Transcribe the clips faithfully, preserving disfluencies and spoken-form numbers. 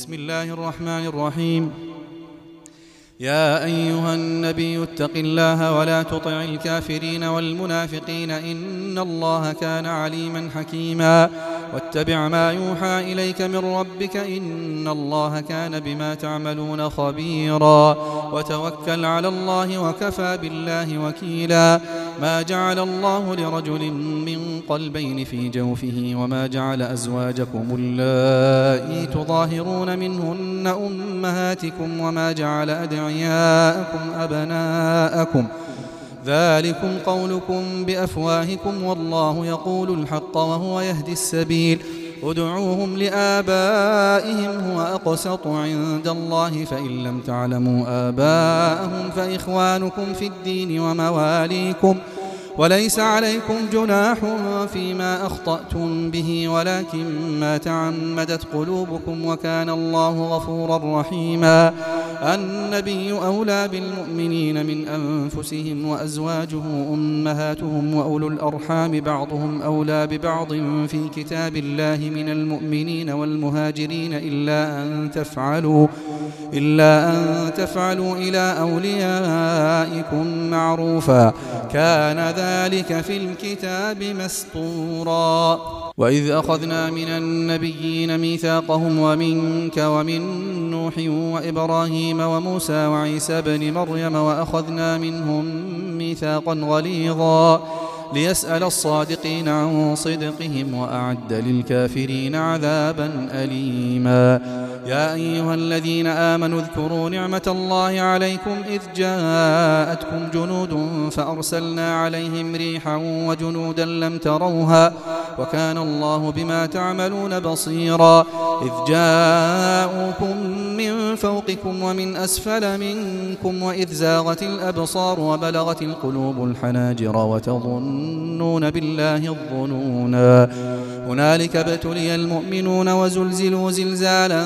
بسم الله الرحمن الرحيم. يا أيها النبي اتق الله ولا تطع الكافرين والمنافقين إن الله كان عليما حكيما واتبع ما يوحى إليك من ربك إن الله كان بما تعملون خبيرا وتوكل على الله وكفى بالله وكيلا. ما جعل الله لرجل من قلبين في جوفه وما جعل أزواجكم اللائي تظاهرون منهن أمهاتكم وما جعل أدعياءكم أبناءكم ذلكم قولكم بأفواهكم والله يقول الحق وهو يهدي السبيل. ادعوهم لآبائهم هو أقسط عند الله فإن لم تعلموا آباءهم فإخوانكم في الدين ومواليكم وليس عليكم جناح فيما أخطأتم به ولكن ما تعمدت قلوبكم وكان الله غفورا رحيما. النبي أولى بالمؤمنين من أنفسهم وأزواجه أمهاتهم وأولو الأرحام بعضهم أولى ببعض في كتاب الله من المؤمنين والمهاجرين إلا أن تفعلوا إلا أن تفعلوا إلى أوليائكم معروفا كان ذلك في الكتاب مسطورا. وإذ أخذنا من النبيين ميثاقهم ومنك ومن نوح وإبراهيم وموسى وعيسى بن مريم وأخذنا منهم ميثاقا غليظا ليسأل الصادقين عن صدقهم وأعد للكافرين عذابا أليما. يا أيها الذين آمنوا اذكروا نعمة الله عليكم إذ جاءتكم جنود فأرسلنا عليهم ريحا وجنودا لم تروها وكان الله بما تعملون بصيرا. إذ جاءوكم من فوقكم ومن أسفل منكم وإذ زاغت الأبصار وبلغت القلوب الحناجر وتظنون بالله الظنونا هنالك ابتلي المؤمنون وزلزلوا زلزالا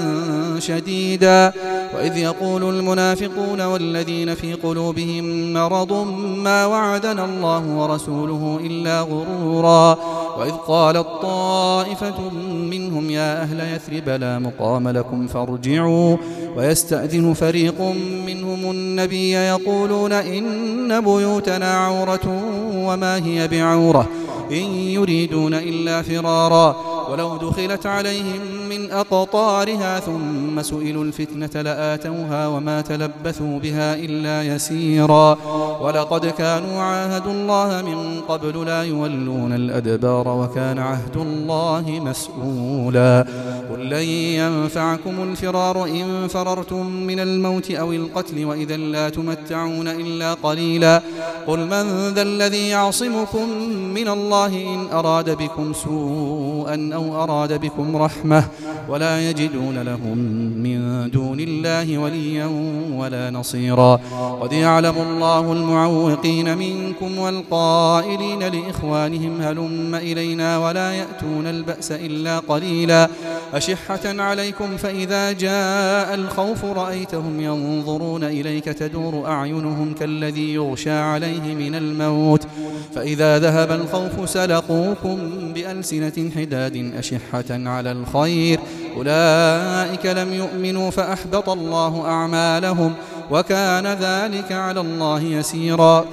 شديدا. وإذ يقول المنافقون والذين في قلوبهم مرض ما وعدنا الله ورسوله إلا غرورا. وإذ قالت طائفة منهم يا أهل يثرب لا مقام لكم فارجعوا ويستأذن فريق منهم النبي يقولون إن بيوتنا عورة وما هي بعورة إن يريدون إلا فرارا ولو دخلت عليهم من أقطارها ثم سئلوا الفتنة لآتوها وما تلبثوا بها إلا يسيرا. ولقد كانوا عاهدوا الله من قبل لا يولون الأدبار وكان عهد الله مسؤولا. قل لن ينفعكم الفرار إن فررتم من الموت أو القتل وإذا لا تمتعون إلا قليلا. قل من ذا الذي يعصمكم من الله إن أراد بكم سوءا أو أراد بكم رحمة ولا يجدون لهم من دون الله وليا ولا نصيرا. قد يعلم الله المعوقين منكم والقائلين لإخوانهم هلم إلينا ولا يأتون البأس إلا قليلا أشحة عليكم فإذا جاء الخوف رأيتهم ينظرون إليك تدور أعينهم كالذي يغشى عليه من الموت فإذا ذهب الخوف سلقوكم بألسنة حداد أشحة على الخير أولئك لم يؤمنوا فأحبط الله أعمالهم وكان ذلك على الله يسيرا.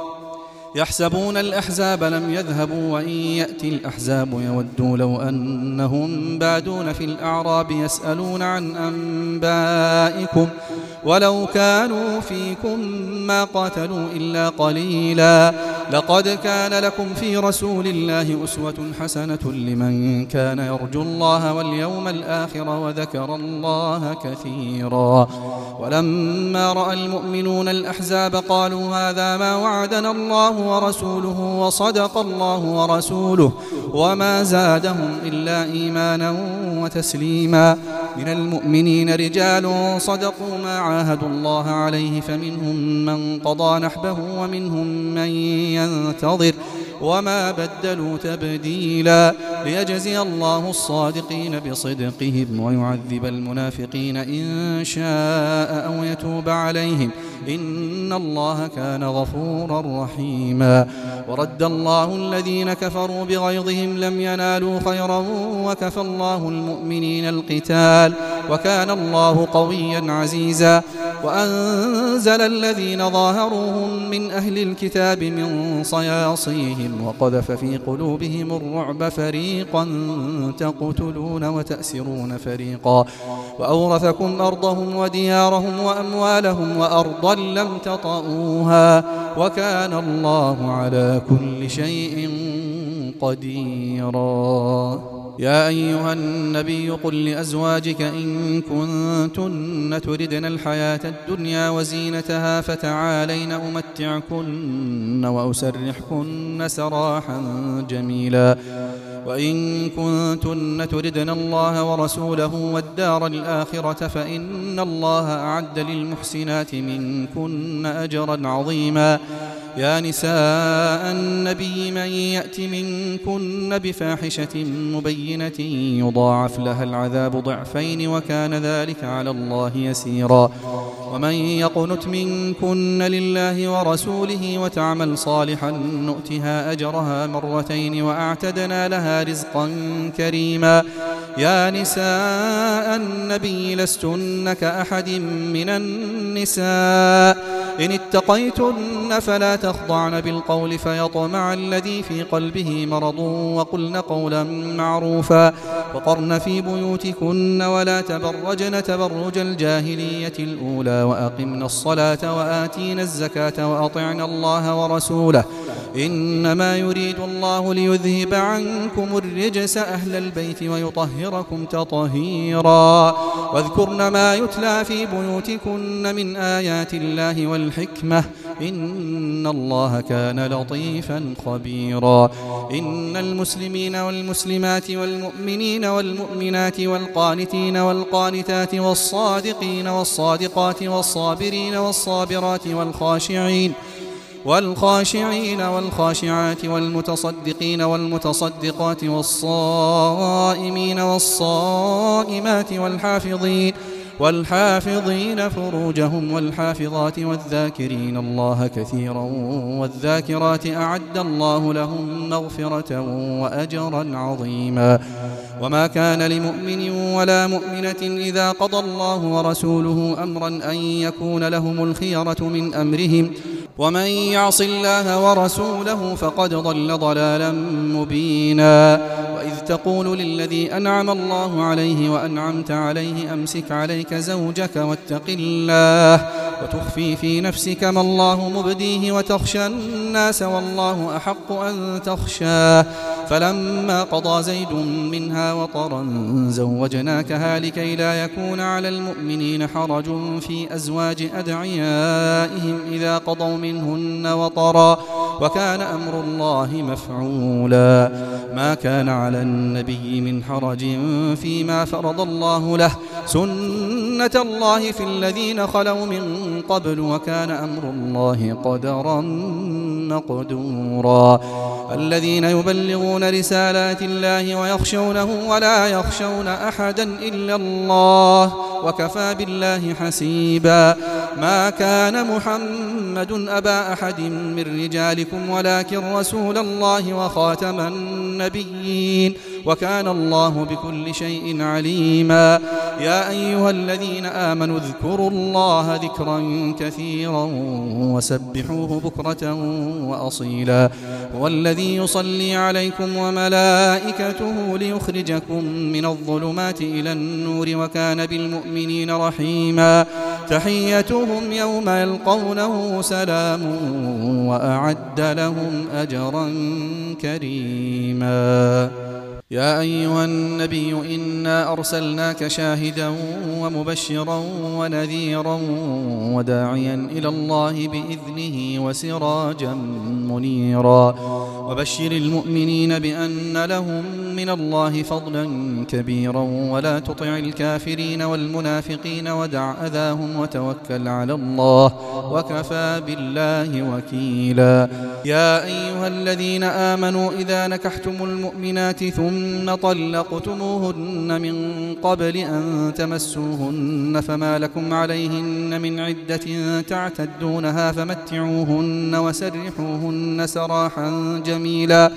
يحسبون الأحزاب لم يذهبوا وإن يأتي الأحزاب يودوا لو أنهم بادون في الأعراب يسألون عن أنبائكم ولو كانوا فيكم ما قاتلوا إلا قليلا. لقد كان لكم في رسول الله أسوة حسنة لمن كان يرجو الله واليوم الآخر وذكر الله كثيرا. ولما رأى المؤمنون الأحزاب قالوا هذا ما وعدنا الله ورسوله وصدق الله ورسوله وما زادهم إلا إيمانا وتسليما. من المؤمنين رجال صدقوا ما عاهدوا الله عليه فمنهم من قضى نحبه ومنهم من ينتظر وما بدلوا تبديلا ليجزي الله الصادقين بصدقهم ويعذب المنافقين إن شاء أو يتوب عليهم إن الله كان غفورا رحيما ورد الله الذين كفروا بغيظهم لم ينالوا خيرا وكفى الله المؤمنين القتال وكان الله قويا عزيزا وأنزل الذين ظاهروهم من أهل الكتاب من صياصيهم وقذف في قلوبهم الرعب فريقا تقتلون وتأسرون فريقا وأورثكم أرضهم وديارهم وأموالهم وأرضا لم تطئوها وكان الله على كل شيء قديرا يا أيها النبي قل لأزواجك إن كنتن تردن الحياة الدنيا وزينتها فتعالين أمتعكن وأسرحكن سراحا جميلا وإن كنتن تردن الله ورسوله والدار الآخرة فإن الله أعد للمحسنات منكن أجرا عظيما يا نساء النبي من يأت منكن بفاحشة مبينة يضاعف لها العذاب ضعفين وكان ذلك على الله يسيرا ومن يقنت منكن لله ورسوله وتعمل صالحا نؤتها أجرها مرتين وأعتدنا لها رزقا كريما يا نساء النبي لستن كأحد من النساء إن اتقيتن فلا تخضعن بالقول فيطمع الذي في قلبه مرض وقلن قولا معروفا وقرن في بيوتكن ولا تبرجن تبرج الجاهلية الأولى وأقمن الصلاة وآتين الزكاة وأطعن الله ورسوله إنما يريد الله ليذهب عنكم الرجس أهل البيت ويطهركم تطهيرا واذكرن ما يتلى في بيوتكن من آيات الله والحكمة إن الله كان لطيفا خبيرا إن المسلمين والمسلمات والمؤمنين والمؤمنات والقانتين والقانتات والصادقين والصادقات والصابرين والصابرات والخاشعين والخاشعين والخاشعات والمتصدقين والمتصدقات والصائمين والصائمات والحافظين والحافظين فروجهم والحافظات والذاكرين الله كثيرا والذاكرات أعد الله لهم مغفرة وأجرا عظيما وما كان لمؤمن ولا مؤمنة إذا قضى الله ورسوله أمرا أن يكون لهم الخيرة من أمرهم ومن يعص الله ورسوله فقد ضل ضلالا مبينا وإذ تقول للذي أنعم الله عليه وأنعمت عليه أمسك عليك زوجك واتق الله وتخفي في نفسك ما الله مبديه وتخشى الناس والله أحق أن تخشاه فلما قضى زيد منها وطرا زوجناكها لكي لا يكون على المؤمنين حرج في أزواج أدعيائهم إذا قضوا منهن وطرا وكان أمر الله مفعولا ما كان على النبي من حرج فيما فرض الله له سنة الله في الذين خلوا من قبل وكان أمر الله قدرا مقدورا الذين يبلغون رسالات الله ويخشونه ولا يخشون أحدا إلا الله وكفى بالله حسيبا ما كان محمد أبا أحد من رجالكم ولكن رسول الله وخاتم النبيين وكان الله بكل شيء عليما يا أيها الذين آمنوا اذكروا الله ذكرا كثيرا وسبحوه بكرة وأصيلا هو الذي يصلي عليكم وملائكته ليخرجكم من الظلمات إلى النور وكان بالمؤمنين رحيما تحيتهم يوم يلقونه سلام وأعد لهم أجرا كريما يا أيها النبي إنا أرسلناك شاهدا ومبشرا ونذيرا وداعيا إلى الله بإذنه وسراجا منيرا وبشر المؤمنين بأن لهم من الله فضلا كبيرا ولا تطع الكافرين والمنافقين ودع أذاهم وتوكل على الله وكفى بالله وكيلا. يا أيها الذين آمنوا إذا نكحتم المؤمنات ثم طلقتموهن من قبل أن تمسوهن فما لكم عليهن من عدة تعتدونها فمتعوهن وسرحوهن سراحا جميلا.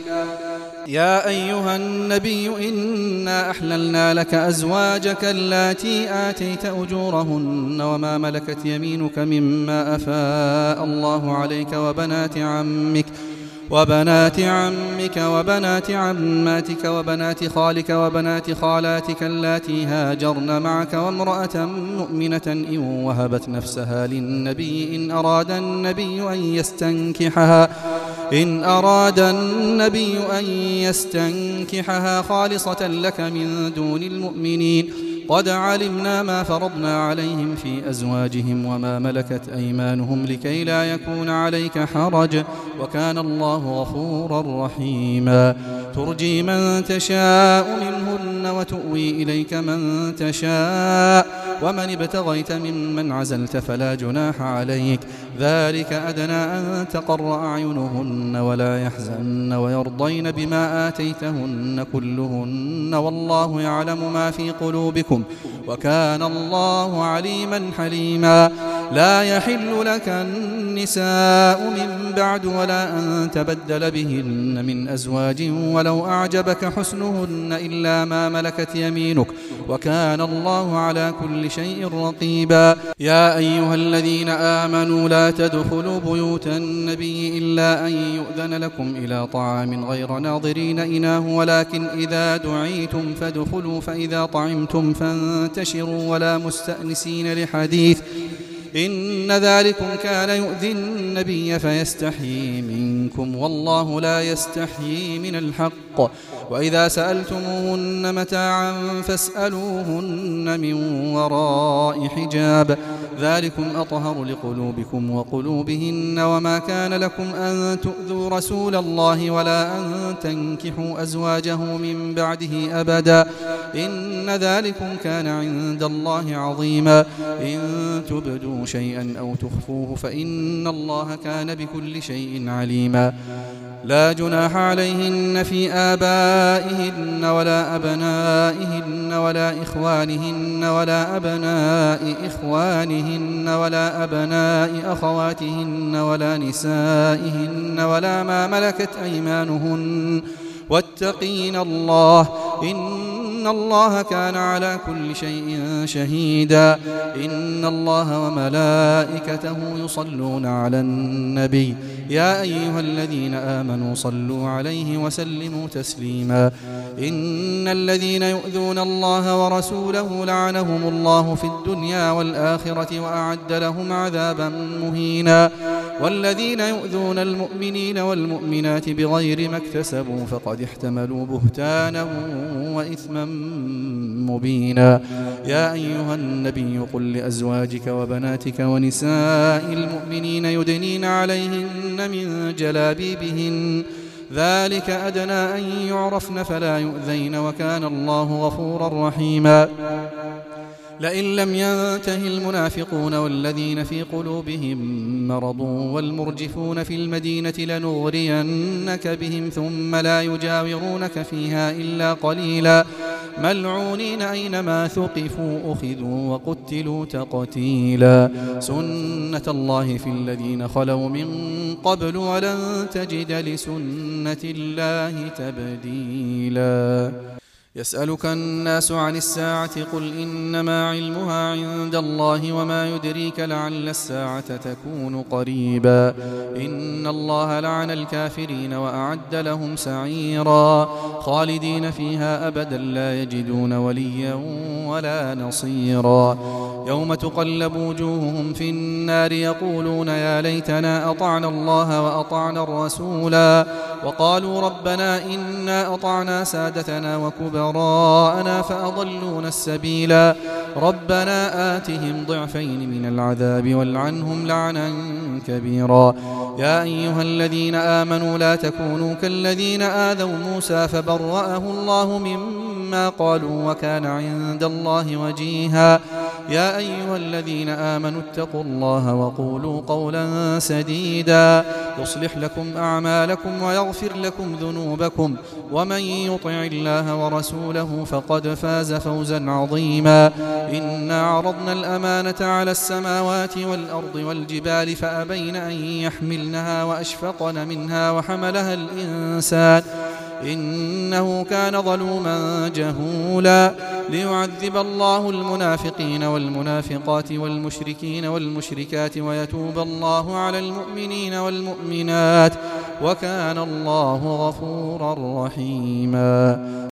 يا أيها النبي إنا أحللنا لك أزواجك اللاتي آتيت أجورهن وما ملكت يمينك مما أفاء الله عليك وبنات عمك وبنات عمك وبنات عماتك وبنات خالك وبنات خالاتك اللاتي هاجرن معك وامرأة مؤمنة إن وهبت نفسها للنبي إن أراد النبي أن يستنكحها إن أراد النبي أن يستنكحها خالصة لك من دون المؤمنين قد علمنا ما فرضنا عليهم في أزواجهم وما ملكت أيمانهم لكي لا يكون عليك حرج وكان الله غفورا رحيما. ترجي من تشاء منهن وتؤوي إليك من تشاء ومن ابتغيت ممن عزلت فلا جناح عليك ذلك أدنى أن تقر أعينهن ولا يحزن ويرضين بما آتيتهن كلهن والله يعلم ما في قلوبكم وكان الله عليما حليما. لا يحل لك النساء من بعد ولا أن تبدل بهن من أزواج ولو أعجبك حسنهن إلا ما ملكت يمينك وكان الله على كل شيء رقيبا. يا أيها الذين آمنوا لا تدخلوا بيوت النبي إلا أن يؤذن لكم إلى طعام غير ناظرين إناه ولكن إذا دعيتم فادخلوا فإذا طعمتم فانتشروا ولا مستأنسين لحديث إن ذلكم كان يؤذي النبي فيستحيي منكم والله لا يستحيي من الحق. وإذا سألتموهن متاعا فاسألوهن من وراء حجاب ذلكم أطهر لقلوبكم وقلوبهن وما كان لكم أن تؤذوا رسول الله ولا أن تنكحوا أزواجه من بعده أبدا إن ذلكم كان عند الله عظيما. إن تبدوا شيئا أو تخفوه فإن الله كان بكل شيء عليما. لا جناح عليهن في آبائهن ولا أبنائهن ولا إخوانهن ولا أبناء إخوانهن ولا أبناء أخواتهن ولا نسائهن ولا ما ملكت أيمانهن واتقين الله إن الله كان على كل شيء شهيدا. إن الله وملائكته يصلون على النبي يا أيها الذين آمنوا صلوا عليه وسلموا تسليما. إن الذين يؤذون الله ورسوله لعنهم الله في الدنيا والآخرة وأعد لهم عذابا مهينا. والذين يؤذون المؤمنين والمؤمنات بغير ما اكتسبوا فقد احتملوا بهتانا وإثما مبينا. يا أيها النبي قل لأزواجك وبناتك ونساء المؤمنين يدنين عليهن من جلابيبهن ذلك أدنى أن يعرفن فلا يؤذين وكان الله غفورا رحيما. لئن لم ينته المنافقون والذين في قلوبهم مرض والمرجفون في المدينة لنغرينك بهم ثم لا يجاورونك فيها إلا قليلا ملعونين أينما ثقفوا أخذوا وقتلوا تقتيلا. سنة الله في الذين خلوا من قبل ولن تجد لسنة الله تبديلا. يسألك الناس عن الساعة قل إنما علمها عند الله وما يدريك لعل الساعة تكون قريبا. إن الله لعن الكافرين وأعد لهم سعيرا خالدين فيها أبدا لا يجدون وليا ولا نصيرا. يوم تقلب وجوههم في النار يقولون يا ليتنا أطعنا الله وأطعنا الرسولا وقالوا ربنا إنا أطعنا سادتنا وكبراءنا فأضلونا السبيلا ربنا آتهم ضعفين من العذاب والعنهم لعنا كبيرا يا أيها الذين آمنوا لا تكونوا كالذين آذوا موسى فبرأه الله مما قالوا وكان عند الله وجيها يا أيها الذين آمنوا اتقوا الله وقولوا قولا سديدا يصلح لكم أعمالكم ويغفر لكم ذنوبكم ومن يطع الله ورسوله فقد فاز فوزا عظيما إنا عرضنا الأمانة على السماوات والأرض والجبال فأبين أن يحملنها وأشفقن منها وحملها الإنسان إنه كان ظلوما جهولا ليعذب الله المنافقين والمنافقات والمشركين والمشركات ويتوب الله على المؤمنين والمؤمنات وكان الله غفورا رحيما.